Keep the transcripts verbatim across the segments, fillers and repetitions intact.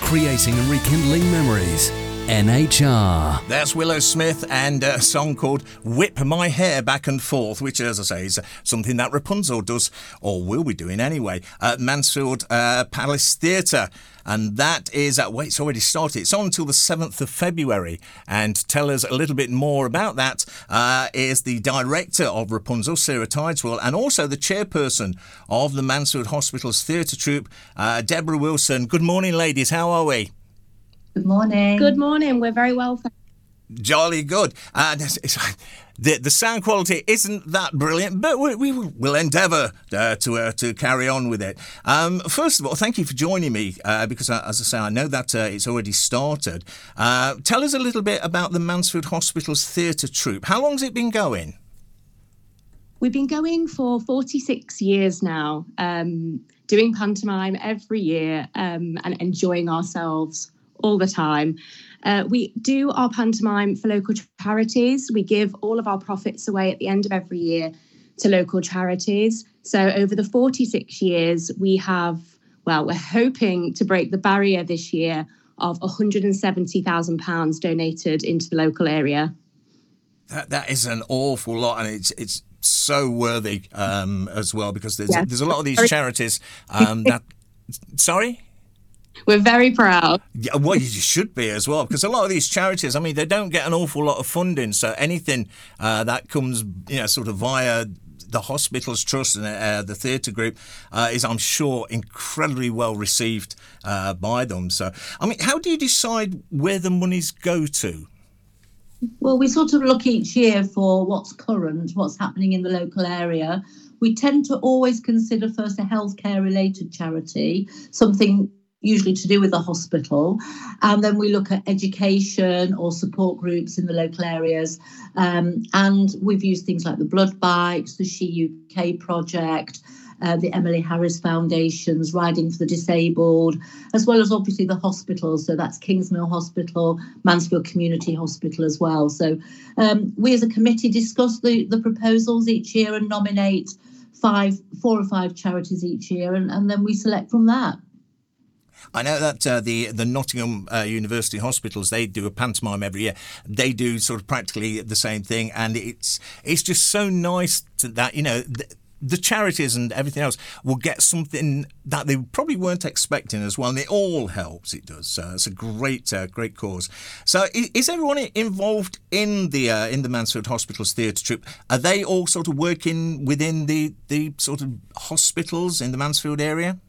creating and rekindling memories. N H R. There's Willow Smith and a song called Whip My Hair Back and Forth, which, as I say, is something that Rapunzel does, or will be doing anyway, at Mansfield uh, Palace Theatre. And that is, at, well, it's already started. It's on until the seventh of February. And to tell us a little bit more about that uh, is the director of Rapunzel, Sarah Tideswell, and also the chairperson of the Mansfield Hospital's Theatre Troupe, uh, Deborah Wilson. Good morning, ladies. How are we? Good morning. Good morning. We're very well. Jolly good. Uh, the the sound quality isn't that brilliant, but we, we will endeavour uh, to uh, to carry on with it. Um, first of all, thank you for joining me uh, because, uh, as I say, I know that uh, it's already started. Uh, tell us a little bit about the Mansfield Hospital's Theatre Troupe. How long has it been going? We've been going for forty-six years now, um, doing pantomime every year um, and enjoying ourselves all the time. Uh, we do our pantomime for local charities. We give all of our profits away at the end of every year to local charities. So over the forty-six years, we have, well, we're hoping to break the barrier this year of one hundred seventy thousand pounds donated into the local area. That That is an awful lot, and it's it's so worthy um, as well, because there's, yeah. there's a lot of these charities um, that... Sorry? We're very proud. Yeah, well, you should be as well, because a lot of these charities, I mean, they don't get an awful lot of funding. So anything uh, that comes, you know, sort of via the hospital's trust and uh, the theatre group uh, is, I'm sure, incredibly well received uh, by them. So, I mean, how do you decide where the monies go to? Well, we sort of look each year for what's current, what's happening in the local area. We tend to always consider first a healthcare related charity, something usually to do with the hospital, and then we look at education or support groups in the local areas, um, and we've used things like the Blood Bikes, the She U K project, uh, the Emily Harris Foundation's Riding for the Disabled, as well as obviously the hospitals, so that's Kingsmill Hospital, Mansfield Community Hospital as well. So um, we as a committee discuss the, the proposals each year and nominate five, four or five charities each year, and, and then we select from that. I know that uh, the the Nottingham uh, University Hospitals, they do a pantomime every year. They do sort of practically the same thing, and it's it's just so nice to that, you know, the, the charities and everything else will get something that they probably weren't expecting as well, and it all helps. It does. So it's a great uh, great cause. So is, is everyone involved in the uh, in the Mansfield Hospital's Theatre Troupe? Are they all sort of working within the the sort of hospitals in the Mansfield area?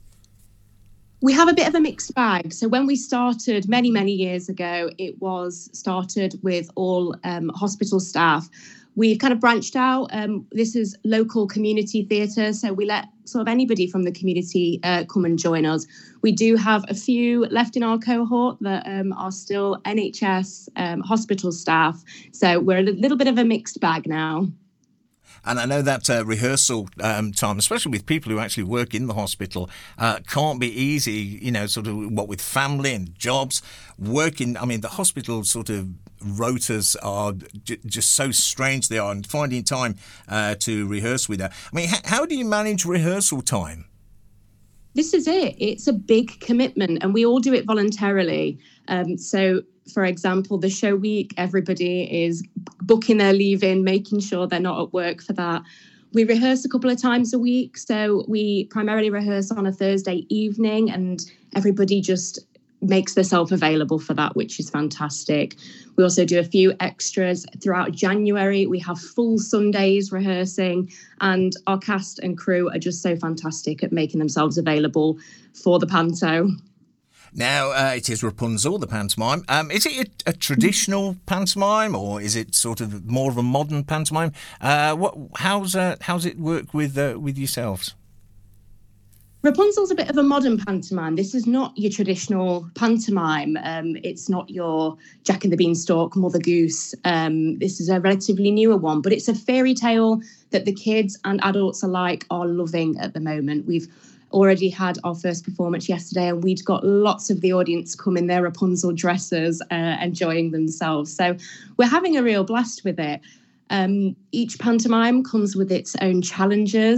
We have a bit of a mixed bag. So when we started many, many years ago, it was started with all um, hospital staff. We've kind of branched out. Um, this is local community theatre, so we let sort of anybody from the community uh, come and join us. We do have a few left in our cohort that um, are still N H S um, hospital staff. So we're a little bit of a mixed bag now. And I know that uh, rehearsal um, time, especially with people who actually work in the hospital, uh, can't be easy, you know, sort of what with family and jobs, working. I mean, the hospital sort of rotas are j- just so strange they are, and finding time uh, to rehearse with her. I mean, h- how do you manage rehearsal time? This is it. It's a big commitment, and we all do it voluntarily. Um, so, for example, the show week, everybody is booking their leave in, making sure they're not at work for that. We rehearse a couple of times a week. So we primarily rehearse on a Thursday evening, and everybody just makes themselves available for that, which is fantastic. We also do a few extras throughout January. We have full Sundays rehearsing, and our cast and crew are just so fantastic at making themselves available for the panto. Now, uh, it is Rapunzel, the pantomime. Um, is it a, a traditional pantomime, or is it sort of more of a modern pantomime? Uh, what? How's uh, how's it work with uh, with yourselves? Rapunzel's a bit of a modern pantomime. This is not your traditional pantomime. Um, it's not your Jack and the Beanstalk, Mother Goose. Um, this is a relatively newer one, but it's a fairy tale that the kids and adults alike are loving at the moment. We've already had our first performance yesterday, and we'd got lots of the audience come in their Rapunzel dresses, uh, enjoying themselves. So we're having a real blast with it. Um, each pantomime comes with its own challenges.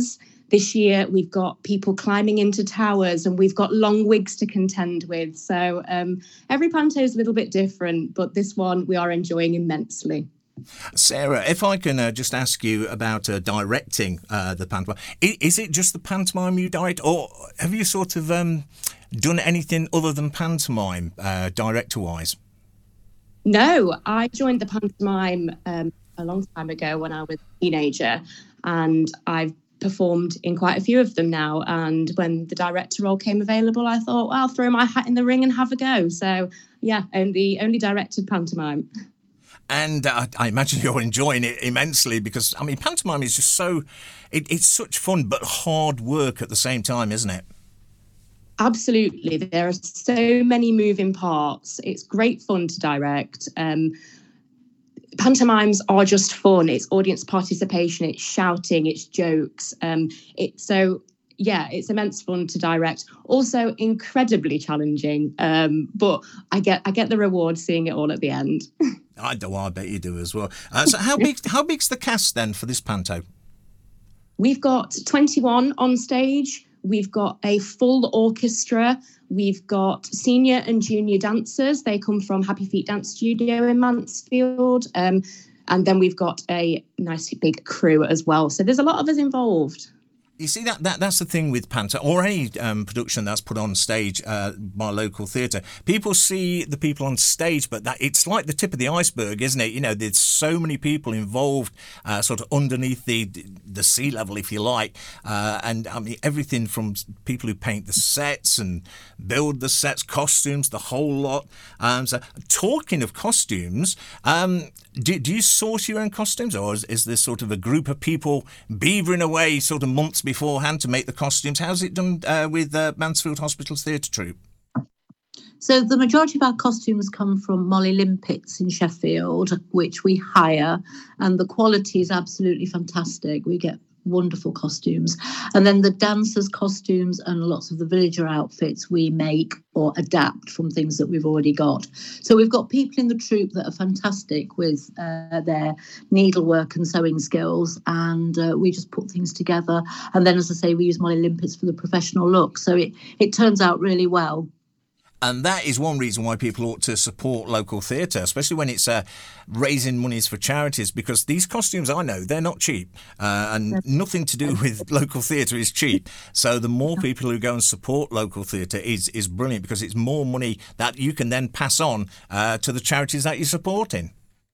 this year we've got people climbing into towers, and we've got long wigs to contend with. So um, every panto is a little bit different, but this one we are enjoying immensely. Sarah, if I can uh, just ask you about uh, directing uh, the pantomime, I- is it just the pantomime you direct, or have you sort of um, done anything other than pantomime, uh, director-wise? No, I joined the pantomime um, a long time ago when I was a teenager, and I've performed in quite a few of them now. And when the director role came available, I thought, well, I'll throw my hat in the ring and have a go. So, yeah, only only directed pantomime. And uh, I imagine you're enjoying it immensely because, I mean, pantomime is just so, it, it's such fun but hard work at the same time, isn't it? Absolutely. There are so many moving parts. It's great fun to direct. Um, pantomimes are just fun. It's audience participation, it's shouting, it's jokes. Um, it's so... Yeah, it's immense fun to direct. Also incredibly challenging, um, but I get I get the reward seeing it all at the end. I do. I bet you do as well. Uh, so how big how big's the cast then for this panto? We've got twenty-one on stage. We've got a full orchestra. We've got senior and junior dancers. They come from Happy Feet Dance Studio in Mansfield. Um, and then we've got a nice big crew as well. So there's a lot of us involved. You see, that, that that's the thing with panto, or any um, production that's put on stage uh, by local theatre. People see the people on stage, but that it's like the tip of the iceberg, isn't it? You know, there's so many people involved, uh, sort of underneath the the sea level, if you like. Uh, and I mean, everything from people who paint the sets and build the sets, costumes, the whole lot. Um, so, talking of costumes, um, do, do you source your own costumes, or is, is there sort of a group of people beavering away sort of months beforehand to make the costumes? How's it done uh, with uh, Mansfield Hospital's theatre troupe? So the majority of our costumes come from Molly Limpets in Sheffield, which we hire, and the quality is absolutely fantastic. We get wonderful costumes. And then the dancers' costumes and lots of the villager outfits we make or adapt from things that we've already got. So we've got people in the troupe that are fantastic with uh, their needlework and sewing skills, and uh, we just put things together. And then, as I say, we use Molly Limpets for the professional look. So it, it turns out really well. And that is one reason why people ought to support local theatre, especially when it's uh, raising monies for charities, because these costumes, I know, they're not cheap. Uh, and nothing to do with local theatre is cheap. So the more people who go and support local theatre is, is brilliant, because it's more money that you can then pass on uh, to the charities that you're supporting.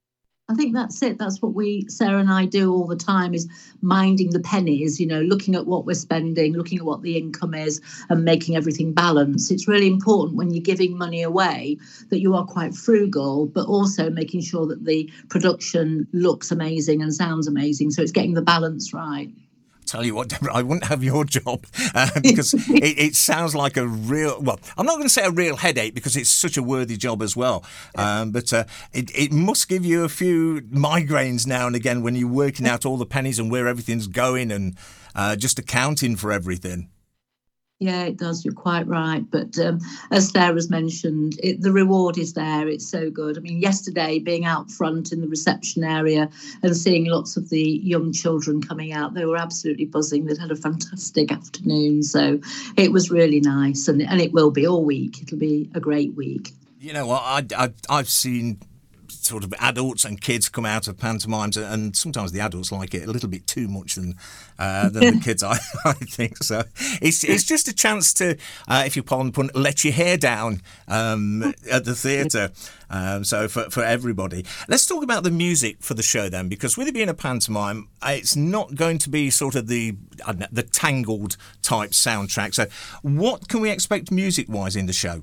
I think that's it. That's what we, Sarah and I, do all the time, is minding the pennies, you know, looking at what we're spending, looking at what the income is and making everything balance. It's really important when you're giving money away that you are quite frugal, but also making sure that the production looks amazing and sounds amazing. So it's getting the balance right. Tell you what, Deborah, I wouldn't have your job uh, because it, it sounds like a real, well, I'm not going to say a real headache because it's such a worthy job as well. Um, but uh, it, it must give you a few migraines now and again when you're working out all the pennies and where everything's going and uh, just accounting for everything. Yeah, it does. You're quite right. But um, as Sarah's mentioned, it, the reward is there. It's so good. I mean, yesterday, being out front in the reception area and seeing lots of the young children coming out, they were absolutely buzzing. They'd had a fantastic afternoon. So it was really nice. And, and it will be all week. It'll be a great week. You know what? I, I, I've seen sort of adults and kids come out of pantomimes, and sometimes the adults like it a little bit too much than uh, than the kids, I, I think. So it's it's just a chance to, uh, if you pardon the pun, let your hair down um, at the theatre. Um, so for, for everybody. Let's talk about the music for the show then, because with it being a pantomime, it's not going to be sort of the I don't know, the Tangled type soundtrack. So what can we expect music-wise in the show?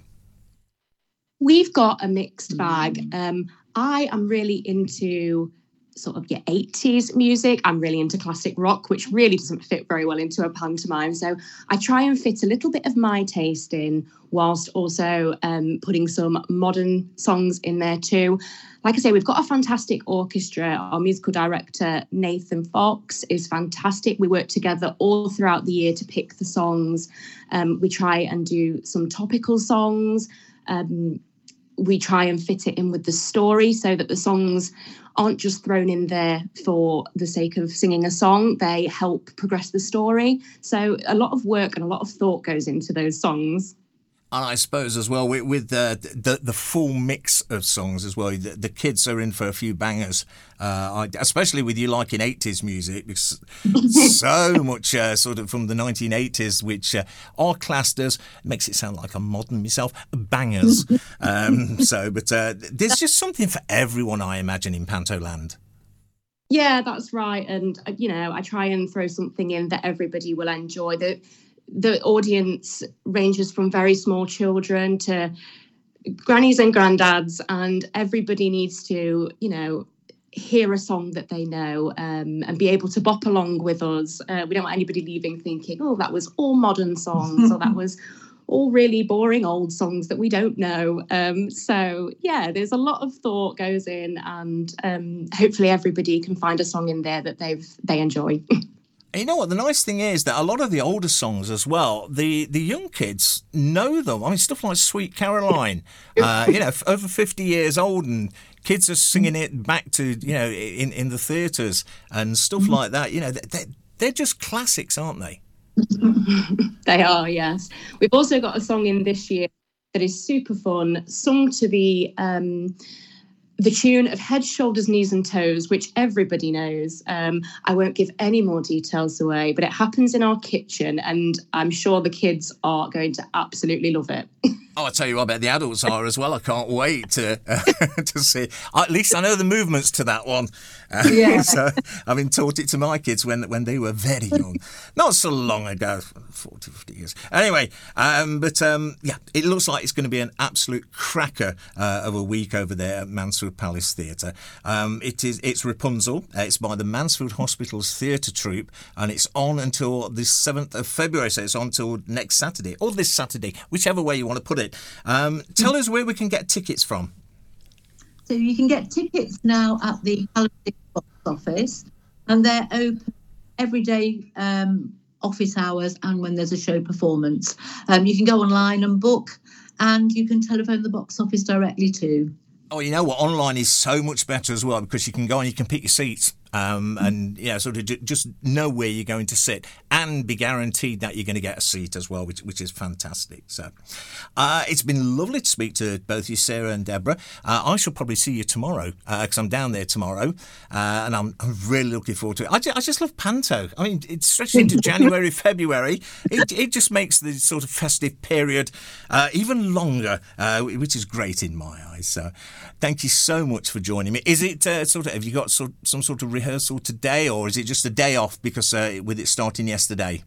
We've got a mixed bag. Um, I am really into sort of your eighties music. I'm really into classic rock, which really doesn't fit very well into a pantomime. So I try and fit a little bit of my taste in, whilst also um, putting some modern songs in there too. Like I say, we've got a fantastic orchestra. Our musical director, Nathan Fox, is fantastic. We work together all throughout the year to pick the songs. Um, we try and do some topical songs. Um, we try and fit it in with the story so that the songs aren't just thrown in there for the sake of singing a song. They help progress the story. So a lot of work and a lot of thought goes into those songs. And I suppose as well with, with uh, the the full mix of songs as well, the, the kids are in for a few bangers, uh, I, especially with you liking eighties music, because so much uh, sort of from the nineteen eighties, which uh, are classed as, makes it sound like I'm modern myself, bangers. um, so, but uh, there's just something for everyone, I imagine, in Pantoland. Yeah, that's right. And, you know, I try and throw something in that everybody will enjoy. The The audience ranges from very small children to grannies and granddads, and everybody needs to, you know, hear a song that they know um, and be able to bop along with us. Uh, we don't want anybody leaving thinking, oh, that was all modern songs or that was all really boring old songs that we don't know. Um, so, yeah, there's a lot of thought goes in, and um, hopefully everybody can find a song in there that they've they enjoy. You know what? The nice thing is that a lot of the older songs as well, the, the young kids know them. I mean, stuff like Sweet Caroline, uh, you know, over fifty years old, and kids are singing it back to, you know, in, in the theatres and stuff like that. You know, they're, they're just classics, aren't they? They are, yes. We've also got a song in this year that is super fun, sung to the... Um, the tune of Head, Shoulders, Knees and Toes, which everybody knows. Um, I won't give any more details away, but it happens in our kitchen, and I'm sure the kids are going to absolutely love it. Oh, I tell you what, I bet the adults are as well. I can't wait to uh, to see. At least I know the movements to that one. Uh, Yeah. So I've been taught it to my kids when when they were very young, not so long ago, forty, fifty years. Anyway, um, but um, yeah, it looks like it's going to be an absolute cracker uh, of a week over there at Mansfield Palace Theatre. Um, it is it's Rapunzel. Uh, it's by the Mansfield Hospital's Theatre Troupe, and it's on until the seventh of February. So it's on until next Saturday or this Saturday, whichever way you want to put it. Um, tell us where we can get tickets from. So you can get tickets now at the Palace box office, and they're open every day, um, office hours, and when there's a show performance. Um, you can go online and book, and you can telephone the box office directly too. Oh, you know what? Online is so much better as well, because you can go and you can pick your seats. Um, and, yeah, sort of just know where you're going to sit and be guaranteed that you're going to get a seat as well, which which is fantastic. So uh, it's been lovely to speak to both you, Sarah and Deborah. Uh, I shall probably see you tomorrow because uh, I'm down there tomorrow, uh, and I'm, I'm really looking forward to it. I just, I just love Panto. I mean, it stretches into January, February. It, it just makes the sort of festive period uh, even longer, uh, which is great in my eyes. So thank you so much for joining me. Is it uh, sort of, have you got sort, some sort of rehearsal today, or is it just a day off because uh, with it starting yesterday?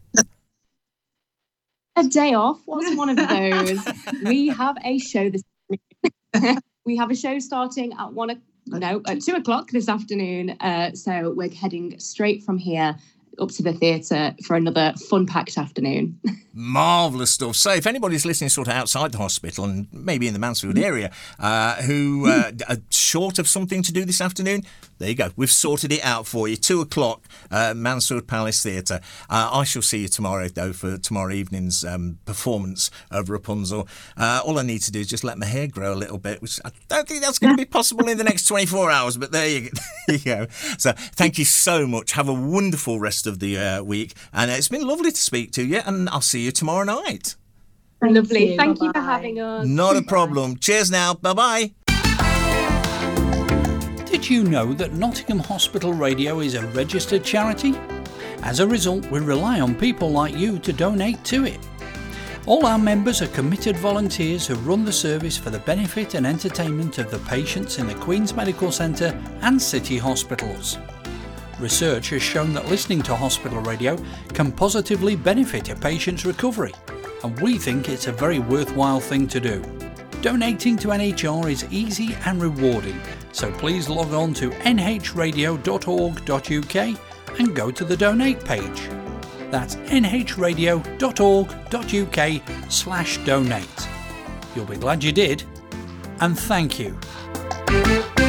A day off? What's one of those? We have a show this we have a show starting at one o- no at two o'clock this afternoon. Uh, so we're heading straight from here up to the theatre for another fun-packed afternoon. Marvellous stuff. So if anybody's listening sort of outside the hospital and maybe in the Mansfield area uh, who uh, are short of something to do this afternoon, there you go. We've sorted it out for you. Two o'clock, uh, Mansfield Palace Theatre. Uh, I shall see you tomorrow, though, for tomorrow evening's um, performance of Rapunzel. Uh, all I need to do is just let my hair grow a little bit, which I don't think that's going to be possible in the next twenty-four hours, but there you, there you go. So thank you so much. Have a wonderful rest of the uh, week. And it's been lovely to speak to you, and I'll see you tomorrow night. Thank Lovely. you. Thank you Bye-bye. for having us. Not a problem. Cheers now. Bye-bye. Did you know that Nottingham Hospital Radio is a registered charity? As a result, we rely on people like you to donate to it. All our members are committed volunteers who run the service for the benefit and entertainment of the patients in the Queen's Medical Centre and city hospitals. Research has shown that listening to hospital radio can positively benefit a patient's recovery, and we think it's a very worthwhile thing to do. Donating to N H R is easy and rewarding, so please log on to n h radio dot org dot u k and go to the donate page. That's n h radio dot org dot u k slash donate. You'll be glad you did, and thank you.